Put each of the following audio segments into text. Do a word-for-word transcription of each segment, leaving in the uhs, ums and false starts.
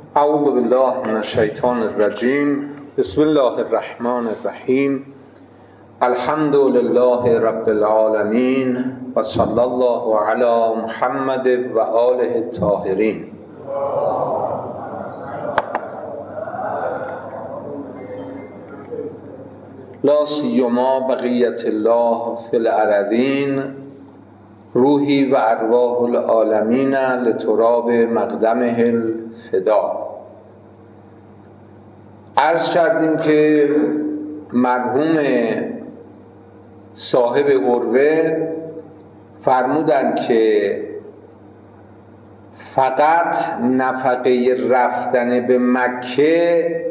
اعوذ بالله من الشیطان الرجیم. بسم الله الرحمن الرحیم. الحمد لله رب العالمین و صلی الله علی محمد و آله الطاهرین. لا سیما بقیت الله فی الارضین، روحی و ارواح العالمین لتراب مقدمه الفدا. عرض کردیم که مرحوم صاحب عروه فرمودند که فقط نفقه رفتن به مکه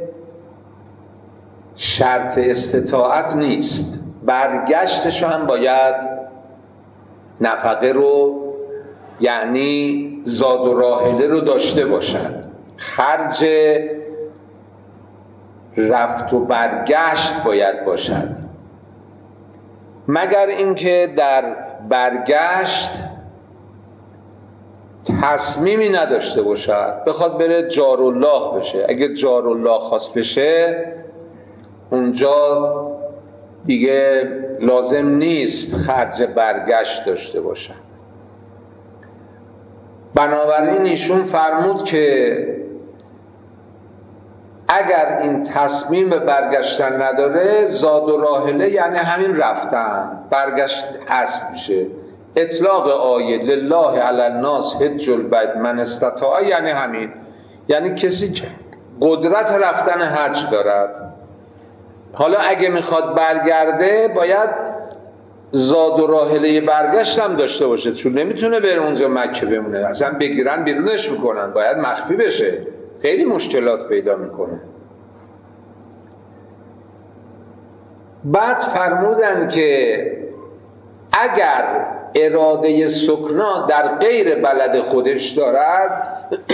شرط استطاعت نیست، برگشتش هم باید نفقه رو، یعنی زاد و راحله رو داشته باشد. خرج رفت و برگشت باید باشد، مگر اینکه در برگشت تصمیمی نداشته باشد، بخواد بره جارالله بشه. اگه جارالله خواست بشه اونجا دیگه لازم نیست خرج برگشت داشته باشد. بنابراین ایشون فرمود که اگر این تصمیم به برگشتن نداره، زاد و راحله یعنی همین رفتن، برگشت حذف میشه. اطلاق آیه لله علی الناس حج البیت من استطاع یعنی همین، یعنی کسی که قدرت رفتن حج دارد. حالا اگه میخواد برگرده باید زاد و راحله برگشت هم داشته باشه، چون نمیتونه بره اونجا مکه بمونه، اصلا بگیرن بیرونش میکنن، باید مخفی بشه، خیلی مشکلات پیدا میکنه. بعد فرمودن که اگر اراده سکنا در غیر بلد خودش دارد،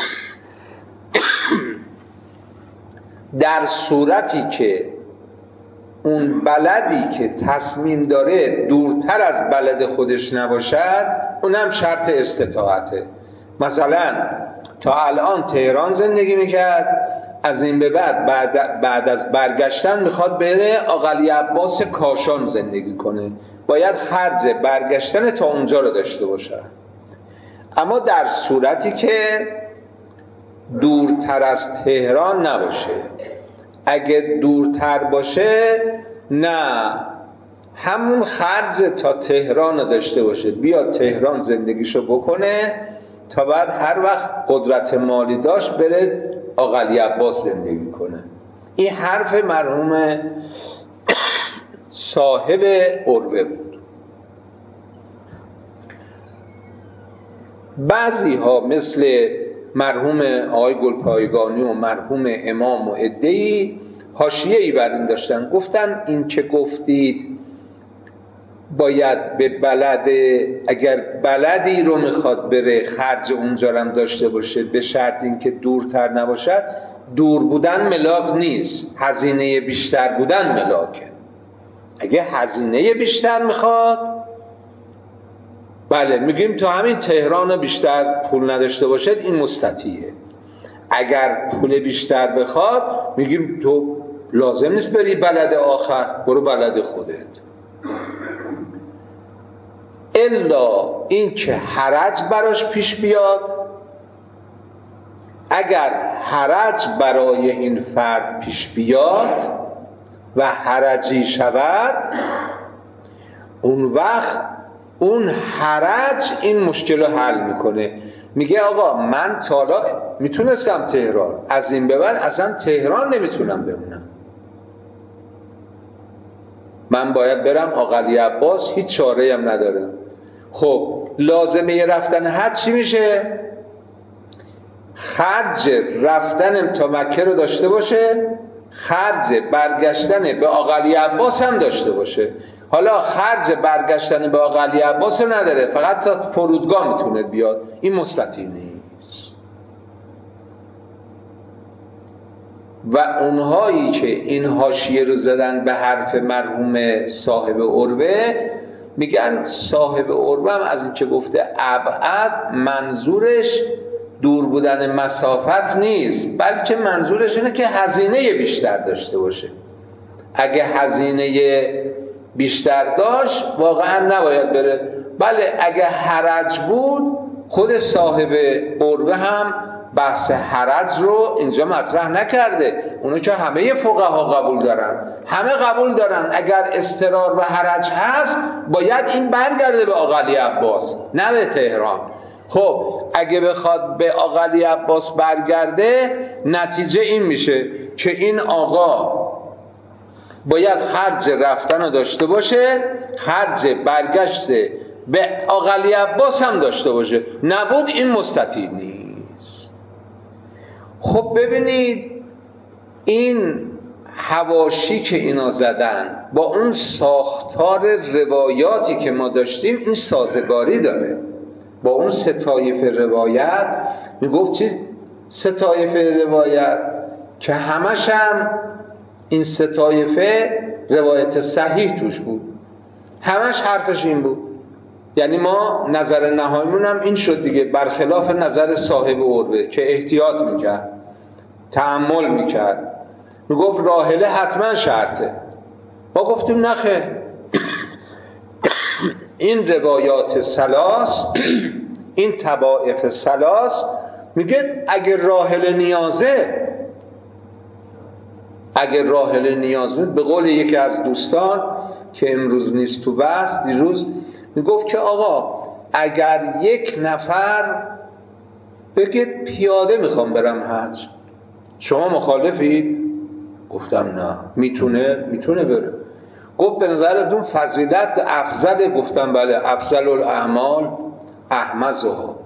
در صورتی که اون بلدی که تصمیم داره دورتر از بلد خودش نباشد، اونم شرط استطاعته. مثلا تا الان تهران زندگی میکرد، از این به بعد بعد, بعد از برگشتن میخواد بره آقلی عباس کاشان زندگی کنه، باید خرج برگشتن تا اونجا رو داشته باشه. اما در صورتی که دورتر از تهران نباشه، اگه دورتر باشه نه، همون خرج تا تهران رو داشته باشه، بیا تهران زندگیشو بکنه تا بعد هر وقت قدرت مالی داشت بره آقلی عباس زندگی کنه. این حرف مرحوم صاحب عروه بود. بعضی ها مثل مرحوم آقای گلپایگانی و مرحوم امام و عده‌ای حاشیه‌ای بر این داشتن، گفتن این که گفتید باید به بلد، اگر بلدی رو میخواد بره خرج اونجا هم داشته باشه، به شرط این که دورتر نباشد. دور بودن ملاک نیست، هزینه بیشتر بودن ملاکه. اگه هزینه بیشتر میخواد، بله میگیم تو همین تهران بیشتر پول نداشته باشد این مستطیعه. اگر پول بیشتر بخواد میگیم تو لازم نیست بری بلد آخر، برو بلد خودت. الا این که حرج براش پیش بیاد، اگر حرج برای این فرد پیش بیاد و حرجی شود، اون وقت اون حرج این مشکل رو حل میکنه. میگه آقا من تا حالا میتونستم تهران، از این به بعد اصلا تهران نمیتونم بمونم، من باید برم آقلی عباس، هیچ چاره‌ای هم ندارم. خب لازمه رفتن حج چی میشه؟ خرج رفتن تا مکه رو داشته باشه، خرج برگشتن به آقلی عباس هم داشته باشه. حالا خرج برگشتن به آقلی عباس رو نداره، فقط تا فرودگاه میتونه بیاد، این مستطیع نیست. و اونهایی که این حاشیه رو زدن به حرف مرحوم صاحب عروه، میگن صاحب عروه هم از این که گفته ابعد، منظورش دور بودن مسافت نیست، بلکه منظورش اینه که هزینه بیشتر داشته باشه. اگه هزینه بیشتر داشت واقعا نباید بره. بله اگه حرج بود خود صاحب عروه هم بحث حرج رو اینجا مطرح نکرده. اونو که همه فقها قبول دارن، همه قبول دارن اگر اضطرار و حرج هست باید این برگرده به آقا علی عباس نه به تهران. خب اگه بخواد به آقا علی عباس برگرده نتیجه این میشه که این آقا باید خرج رفتن رو داشته باشه، خرج برگشت به آقا علی عباس هم داشته باشه، نبود این مستطیع نیست. خب ببینید این حواشی که اینا زدن با اون ساختار روایاتی که ما داشتیم این سازگاری داره با اون سه طایفه روایت. میگفت چی سه طایفه روایت؟ که همش هم این سه طایفه روایت صحیح توش بود، همش حرفش این بود. یعنی ما نظر نهاییمون هم این شد دیگه، برخلاف نظر صاحب عروه که احتیاط میکرد، تأمل میکرد، میگفت راحله حتما شرطه. ما گفتیم نخیر، این روایات سلاس این طبائف سلاس میگه اگه راحله نیازه، اگه راحله نیازه، به قول یکی از دوستان که امروز نیست تو بحث، دیروز میگفت که آقا اگر یک نفر بگید پیاده میخوام برم حج، شما مخالفید؟ گفتم نه، میتونه میتونه بره. گفت به نظرتون فضیلت افضل؟ گفتم بله، افضل الاعمال احمزها.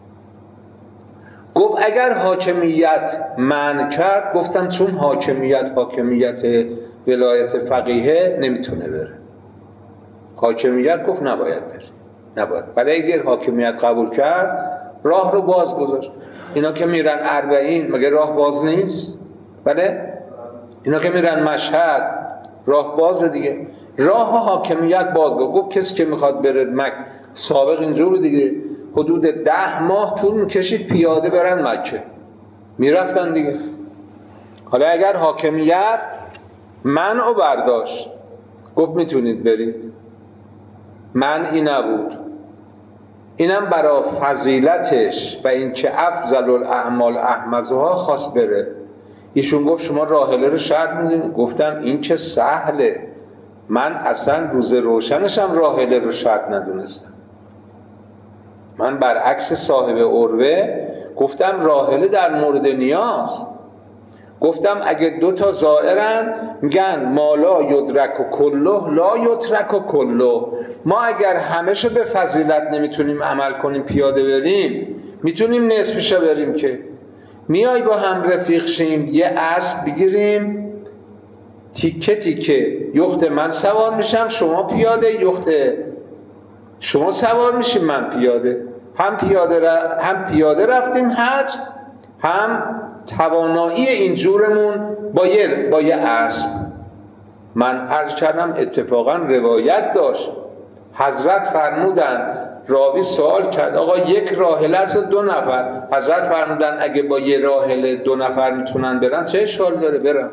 گفت اگر حاکمیت منع کرد؟ گفتم چون حاکمیت حاکمیت ولایت فقیهه نمیتونه بره. حاکمیت گفت نباید بره، نباید. ولی اگر حاکمیت قبول کرد راه رو باز گذاشت. اینا که میرن اربعین مگه راه باز نیست؟ بله اینا که میرن مشهد راه باز دیگه، راه حاکمیت باز گذاشت. گفت کسی که میخواد بره مکه، سابق اینجور دیگه حدود ده ماه طول میکشید پیاده برن مکه، میرفتن دیگه. حالا اگر حاکمیت منع و برداشت گفت میتونید برید، منعی نبود، اینم برای فضیلتش و این که افضل الاعمال احمزها خواست بره. ایشون گفت شما راحله رو شرط میدونید؟ گفتم این که سهله، من اصلا روز روشنشم راحله رو شرط ندونستم. من برعکس صاحب عروه گفتم راحله در مورد نیاز. گفتم اگه دو تا زائرن میگن ما لا یدرک و کله لا یترک و کله، ما اگر همشو به فضیلت نمیتونیم عمل کنیم پیاده بریم، میتونیم نصفشو بریم. که میای با هم رفیق شیم یه اسب بگیریم تیکه تیکه، یخت من سوار میشم شما پیاده، یخت شما سوار میشیم من پیاده، هم پیاده ر... هم پیاده رفتیم حج، هم توانایی این جورمون با یه با یه اسب. من عرض کردم اتفاقا روایت داشت، حضرت فرمودن، راوی سوال کرد آقا یک راحله است دو نفر، حضرت فرمودن اگه با یه راحله دو نفر میتونن برن چه اشکال داره برن.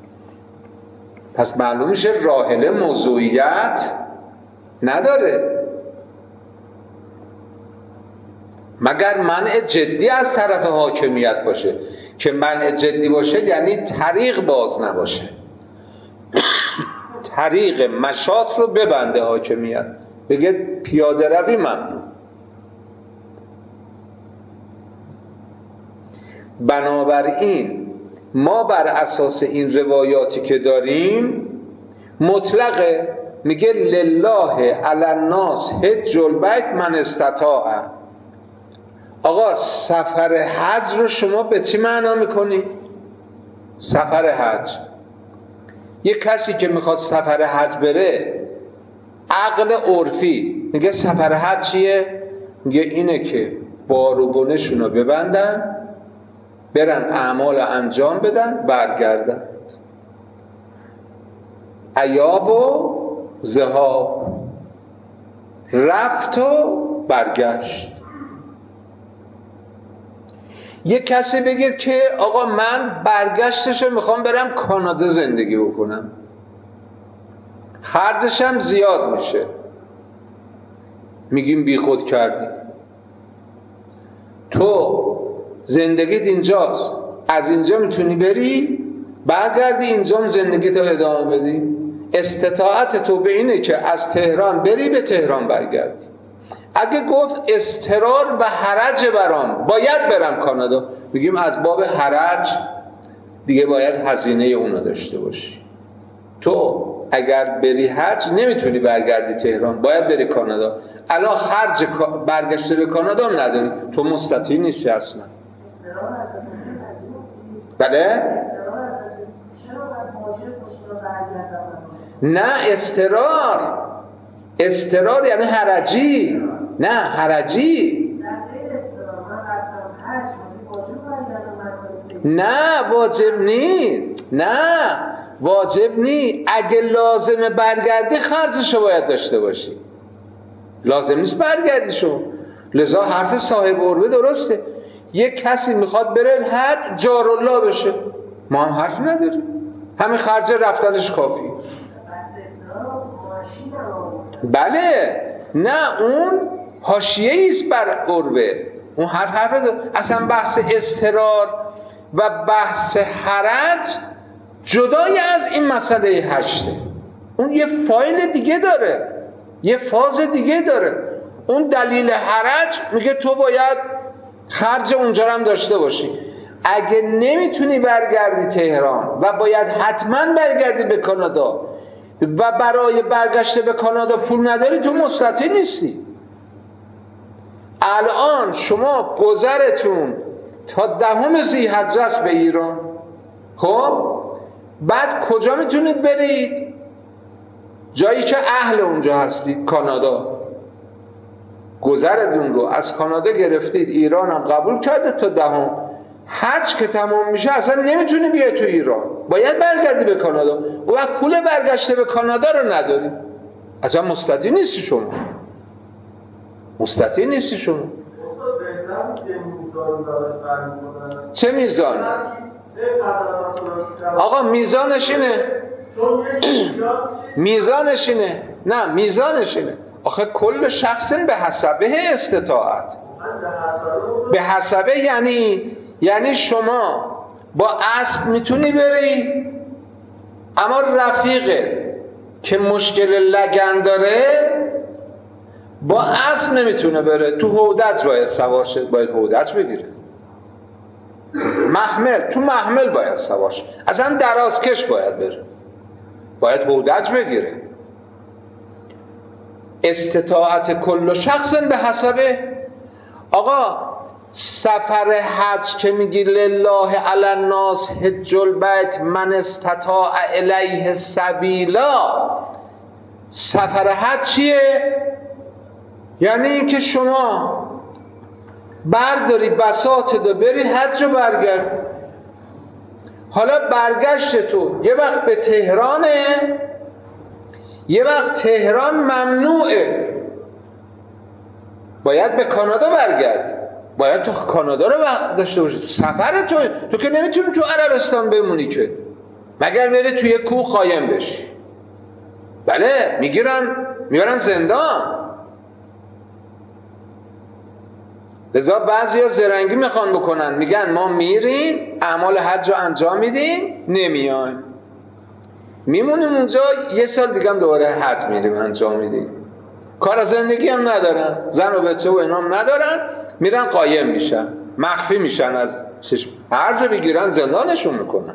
پس معلوم میشه راحله موضوعیت نداره، مگر منع جدی از طرف حاکمیت باشه. که منع جدی باشه یعنی طریق باز نباشه، طریق مشاط رو ببنده حاکمیت، بگه پیاده روی ممنوع. بنابراین ما بر اساس این روایاتی که داریم مطلقه، میگه لله علی الناس حج البیت من استطاع. آقا سفر حج رو شما به چی معنا میکنی؟ سفر حج، یک کسی که میخواد سفر حج بره، عقل عرفی میگه سفر حج چیه؟ میگه اینه که بار و بنشون رو ببندن، برن اعمال انجام بدن، برگردن. ایاب و ذهاب، رفت و برگشت. یک کسی بگه که آقا من برگشتشو میخوام برم کانادا زندگی بکنم، خرجشم زیاد میشه، میگیم بی خود کردی. تو زندگیت اینجاست، از اینجا میتونی بری برگردی اینجا زندگیت رو ادامه بدی. استطاعت تو به اینه که از تهران بری به تهران برگردی. اگه گفت اضطرار و حرج برام باید برم کانادا، بگیم از باب حرج دیگه باید هزینه اونو داشته باشی. تو اگر بری حج نمیتونی برگردی تهران، باید بری کانادا. الان خرج برگشت به کانادا هم نداری، تو مستطیع نیستی اصلا. بله؟ نه اضطرار، اضطرار یعنی حرجی، نه حرجی، نه واجب نیست، نه واجب نیست. اگه لازمه برگردی خرجشو باید داشته باشی، لازم نیست برگردی شو. لذا حرف صاحب عربه درسته. یک کسی میخواد بره حج جارالله بشه، ما هم حرف نداریم، همین خرج رفتنش کافی. بله نه اون حاشیه‌ای است بر عربه، اون حرف حرف داره. اصلا بحث اضطرار و بحث حرج جدای از این مسئله هشته، اون یه فایل دیگه داره، یه فاز دیگه داره. اون دلیل حرج میگه تو باید خرج اونجا هم داشته باشی. اگه نمیتونی برگردی تهران و باید حتما برگردی به کانادا و برای برگشت به کانادا پول نداری، تو مستطیع نیستی. الان شما گذرتون تا دهم ذی‌حجه است به ایران، خب بعد کجا میتونید برید؟ جایی که اهل اونجا هستید، کانادا. گذرتون رو از کانادا گرفتید، ایران هم قبول کرده تا دهم. حج که تمام میشه اصلا نمیتونی بیای تو ایران، باید برگردی به کانادا. و وقت پول برگشته به کانادا رو نداری، اصلا مستطیع نیستی شما، مستطیع نیستی شما. چه میزان؟ آقا میزانش اینه، میزانش اینه، نه میزانش اینه. آخه کل شخص به حسبه استطاعت، به حسبه یعنی یعنی شما با اسب میتونی بری، اما رفیقه که مشکل لگن داره با اسب نمیتونه بره، تو هودج باید سوار شه، باید هودج بگیره. محمل، تو محمل باید سوار شه، اصلا درازکش باید بره، باید هودج بگیره. استطاعت کل شخص به حسبه. آقا سفر حج که میگی لله علی الناس حج البیت من استطاع الیه سبیلا، سفر حج چیه؟ یعنی اینکه شما برداری بساط دو بری حج و برگرد. حالا برگشت تو یه وقت به تهرانه، یه وقت تهران ممنوعه، باید به کانادا برگردی، باید تو کانادا رو داشته باشی. سفر تو تو که نمیتونی تو عربستان بمونی که، مگر بری توی کوه خایم بشی. بله میگیرن میبرن زندان. لذا بعضیا زرنگی میخوان بکنن، میگن ما میریم اعمال حج رو انجام میدیم نمیایم، میمونیم اونجا، یه سال دیگه هم دوباره حج میریم انجام میدیم، کار زندگی هم ندارن، زن و بچه و اینام ندارن، میرن قایم میشن، مخفی میشن، از چشم هرچه بگیرن زندانشون میکنن.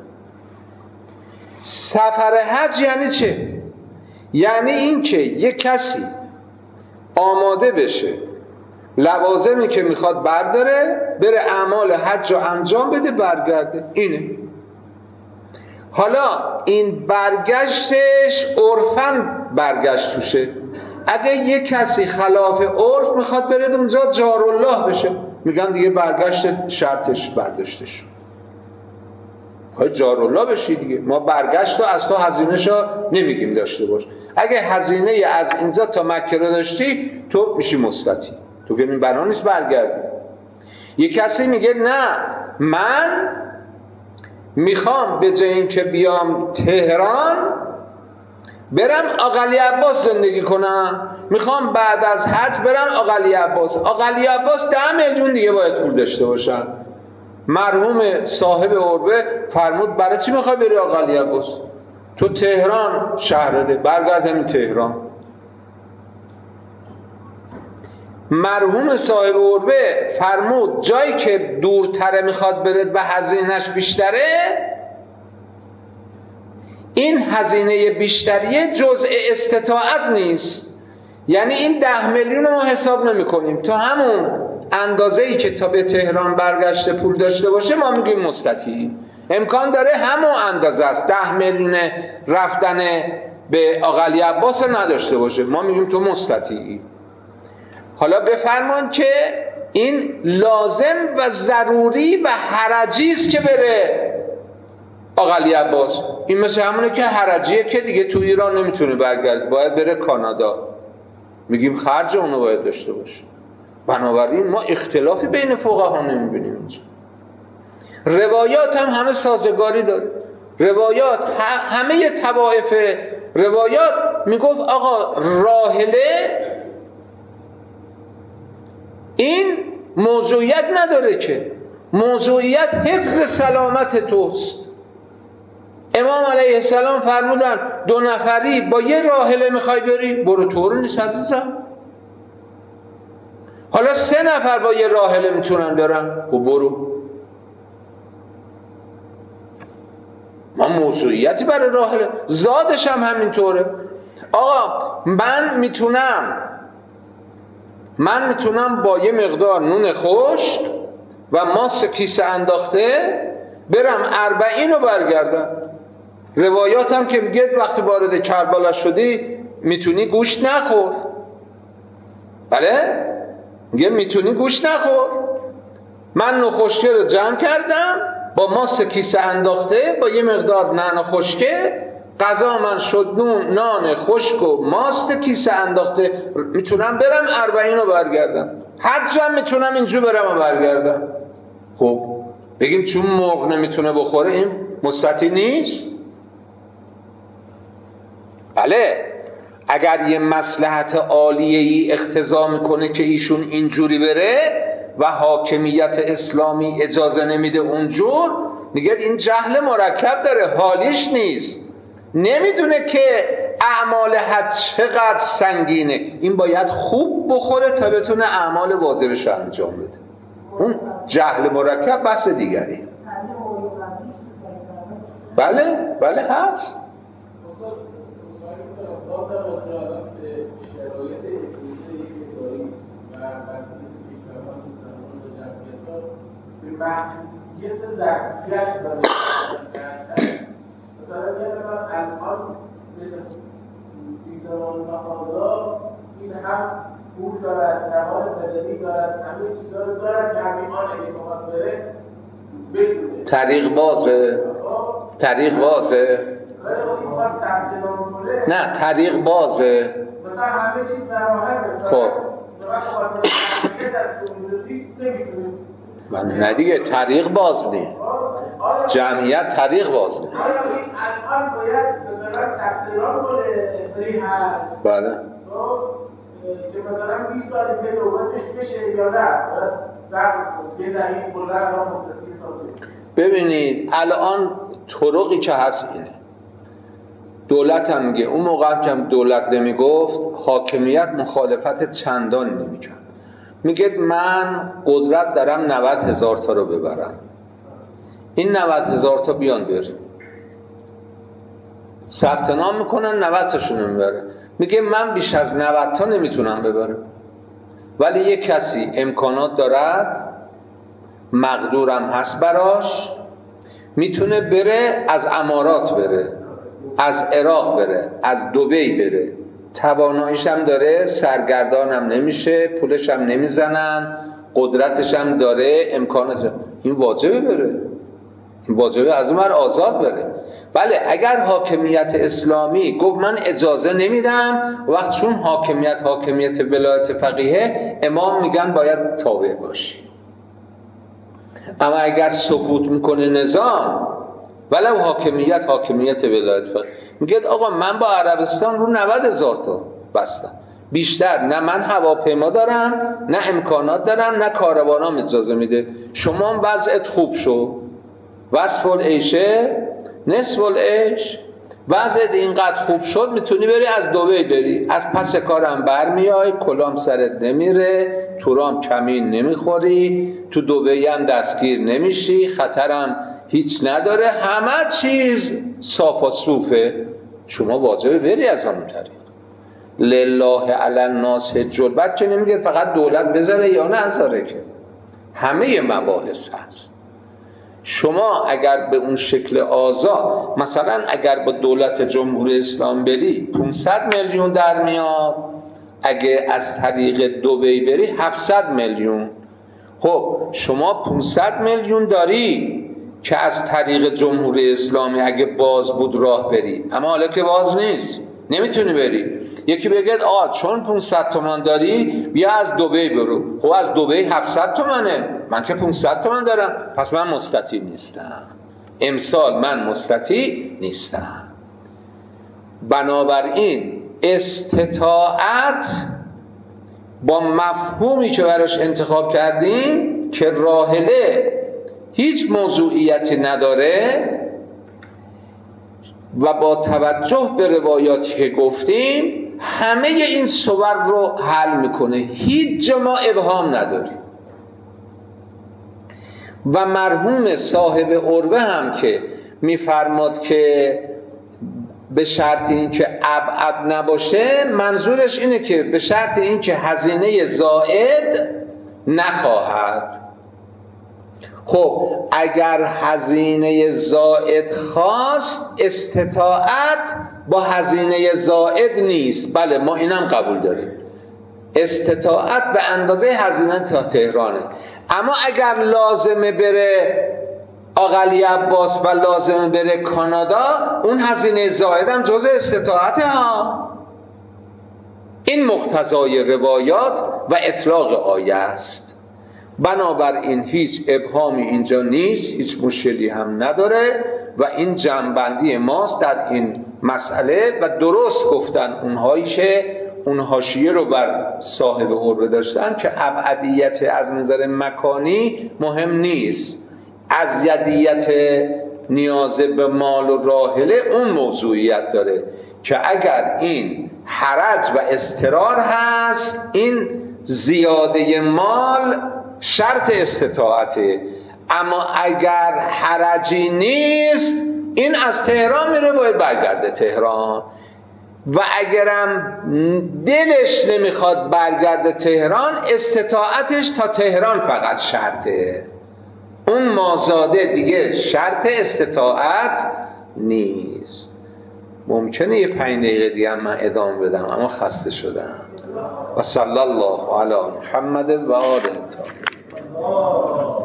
سفر حج یعنی چه؟ یعنی این که یک کسی آماده بشه، لوازمی که میخواد برداره، بره اعمال حج رو انجام بده، برگرده. اینه. حالا این برگشتش عرفاً برگشت توشه. اگه یک کسی خلاف عرف میخواد بره اونجا جارالله بشه، میگن دیگه برگشت شرطش برداشته شد، خواهی جارالله بشی دیگه. ما برگشت رو از تو هزینه‌ش رو نمیگیم داشته باش. اگه هزینه از اینجا تا مکه رو داشتی، تو میشی مستطیع، تو که این بنا نیست برگردی. یک کسی میگه نه من میخوام به جای اینکه بیام تهران برم آقلی عباس زندگی کنم، میخوام بعد از حج برم آقلی عباس. آقلی عباس ده میلیون دیگه باید پول داشته باشن. مرحوم صاحب عربه فرمود برای چی میخوای بری آقلی عباس؟ تو تهران شهرده، برگرد همین تهران. مرحوم صاحب عربه فرمود جایی که دورتره میخواد برد و هزینهش بیشتره، این هزینه بیشتریه جزء استطاعت نیست. یعنی این ده میلیون ما حساب نمی کنیم، تا همون اندازه‌ای که تا به تهران برگشته پول داشته باشه ما میگیم مستطیع. امکان داره همون اندازه است، ده میلیون رفتن به آقلی عباس نداشته باشه، ما میگیم تو مستطیعی. حالا بفرمان که این لازم و ضروری و حرجی است که بره آقلی عباس. این مثل همونه که حرجیه که دیگه تو ایران نمیتونه برگرد، باید بره کانادا. میگیم خرج اونو باید داشته باشه. بنابراین ما اختلافی بین فقها نمیبینیم اینجا. روایات هم همه سازگاری داره. روایات همه طوائف روایات میگفت آقا راحله این موضوعیت نداره، که موضوعیت حفظ سلامت توست. امام علیه السلام فرمودن دو نفری با یه راحله میخوای بری، برو، طور نیست عزیزم. حالا سه نفر با یه راحله میتونن برن، و برو. ما موضوعیتی برای راحله، زادش هم همینطوره. آقا من میتونم من میتونم با یه مقدار نون خشک و ماست کیسه انداخته برم اربعین رو برگردم. روایات هم که میگه وقتی وارد کربلا شدی میتونی گوشت نخور. بله؟ میگه میتونی گوشت نخور. من نون خشکه رو جمع کردم با ماست کیسه انداخته با یه مقدار نان خشکه، غذا من شد نون نان خشک و ماست کیسه انداخته، میتونم برم اربعین رو برگردم. حجم میتونم اینجور برم و برگردم. خب بگیم چون مرغ نمیتونه بخوره این مستطیع نیست؟ بله، اگر یه مصلحت عالیه‌ای اقتضا میکنه که ایشون اینجوری بره و حاکمیت اسلامی اجازه نمیده اونجور، میگه این جهل مرکب داره، حالیش نیست، نمیدونه که اعمال حج چقدر سنگینه، این باید خوب بخوره تا بتونه اعمال واجبش انجام بده. اون جهل مرکب بحث دیگری. بله بله هست. یه سر ظرفیت داره مثلا الان بیزمان مخاضا این هم پول دارد، نمال بدنی دارد، همه چیزا رو دارد که همیمان اگه مخواست بره بدونه طریق بازه طریق بازه نه طریق بازه مثلا همه چیز نراحته. خب من نه دیگه طریق باز نی جمعیت طریق باز نی. الان باید مثلا تقدیران کنه هست بله که مثلا بیست سال به نوبتش بشه یا نه در یه دهی بلر را مستقیم سازه. ببینید الان طرقی که هست اینه، دولت هم میگه، اون موقع که دولت نمیگفت حاکمیت مخالفت چندان نمیکرد، میگه من قدرت دارم نود هزار تا رو ببرم، این نود هزار تا بیان بر ثبت نام میکنن، نود تاشون میبره، میگه من بیش از نود تا نمیتونم ببرم، ولی یک کسی امکانات دارد، مقدورم هست براش، میتونه بره، از امارات بره، از عراق بره، از دبی بره، تواناییش هم داره، سرگردان هم نمیشه، پولش هم نمیزنن، قدرتش هم داره، امکاناتش، این واجبه بره، این واجبه از اون ور آزاد بره. بله اگر حاکمیت اسلامی گفت من اجازه نمیدم، وقت چون حاکمیت حاکمیت ولایت فقیه، امام میگن باید تابع باشی. اما اگر سقوط میکنه نظام، ولو حاکمیت حاکمیت ولایت فقیه، میگه آقا من با عربستان رو نود هزار تا بستم، بیشتر نه من هواپیما دارم، نه امکانات دارم، نه کاروانام اجازه میده، شما وضعت خوب شو، وصف العیشه نصف العیش، وضعت اینقدر خوب شد میتونی بری از دبی بری، از پس کارم برمیای، کلام سرت نمیره، تورام کمین نمیخوری، تو دبی هم دستگیر نمیشی، خطرم هیچ نداره، همه چیز صاف و صوفه، شما واجبه بری از همون طریق. لله علی الناس حج البیت که نمیگه فقط دولت بذاره یا نذاره، که همه مباحث هست. شما اگر به اون شکل آزاد، مثلا اگر با دولت جمهوری اسلام بری پانصد میلیون در میاد، اگه از طریق دبی بری هفتصد میلیون. خب شما پانصد میلیون داری که از طریق جمهوری اسلامی اگه باز بود راه بری، اما حالا که باز نیست نمیتونی بری. یکی بگه آه چون پانصد تومان داری بیا از دبی برو، خب از دبی هفتصد تومانه، من که پانصد تومان دارم، پس من مستطیع نیستم، امسال من مستطیع نیستم. بنابراین استطاعت با مفهومی که براش انتخاب کردیم که راحله هیچ موضوعیتی نداره و با توجه به روایاتی که گفتیم همه این صور رو حل میکنه، هیچ جا ما ابهام نداریم. و مرحوم صاحب عروه هم که میفرماد که به شرط این که ابعد نباشه، منظورش اینه که به شرط این که هزینه زائد نخواهد. خب اگر هزینه زائد خواست، استطاعت با هزینه زائد نیست. بله ما اینم قبول داریم، استطاعت به اندازه هزینه تا تهرانه. اما اگر لازمه بره آقلی عباس و لازمه بره کانادا، اون هزینه زائد هم جزء استطاعت ها. این مقتضای روایات و اطلاق آیه است. بنابراین هیچ ابهامی اینجا نیست، هیچ مشکلی هم نداره و این جمع‌بندی ماست در این مسئله. و درست گفتن اونهایی که اون حاشیه رو بر صاحب عروه داشتن که ابعدیت از نظر مکانی مهم نیست، ازیدیت نیاز به مال و راحله اون موضوعیت داره که اگر این حرج و اضطرار هست، این زیاده مال شرط استطاعته. اما اگر حرجی نیست، این از تهران میره باید برگرده تهران، و اگرم دلش نمیخواد برگرده تهران، استطاعتش تا تهران فقط شرطه، اون مازاده دیگه شرط استطاعت نیست. ممکنه یه پنج دقیقه دیگه هم من ادامه بدم اما خسته شدم. و صلی الله علی محمد و آله الطاهرین.